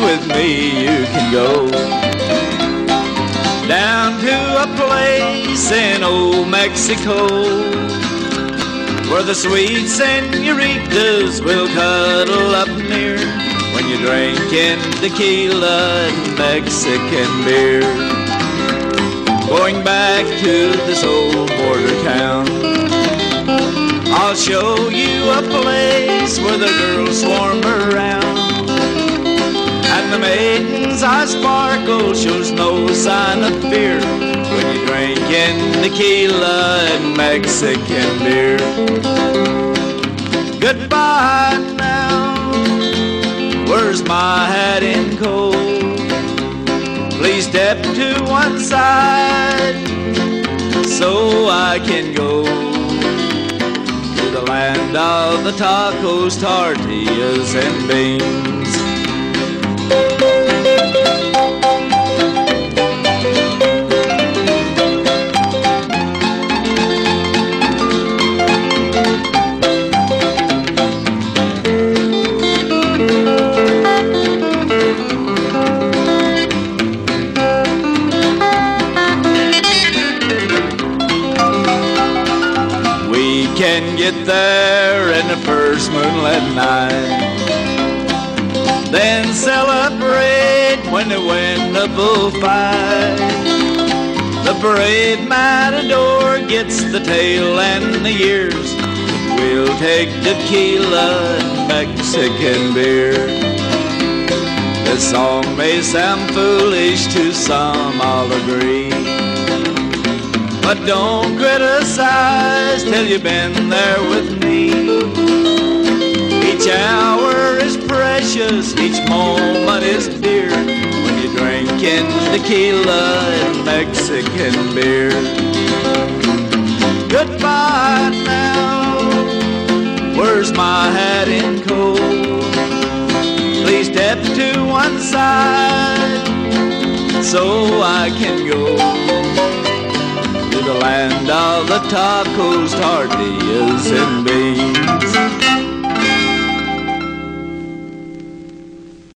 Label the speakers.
Speaker 1: with me you can go down to a place in old Mexico where the sweet senoritas will cuddle up near when you're drinking tequila and Mexican beer. Going back to this old border town, I'll show you a place where the girls swarm around, and the maidens I sparkle shows no sign of fear when you're drinking tequila and Mexican beer. Goodbye now, where's my hat and coat? Please step to one side so I can go to the land of the tacos, tortillas, and beans. Can get there in the first moonlit night, then celebrate when they win the bullfight. The brave matador gets the tail and the years, but we'll take tequila and Mexican beer. This song may sound foolish to some, I'll agree, but don't criticize till you've been there with me. Each hour is precious, each moment is dear when you're drinking tequila and Mexican beer. Goodbye now, where's my hat and coat? Please step to one side so I can go to the land of the tacos, tortillas, and beans.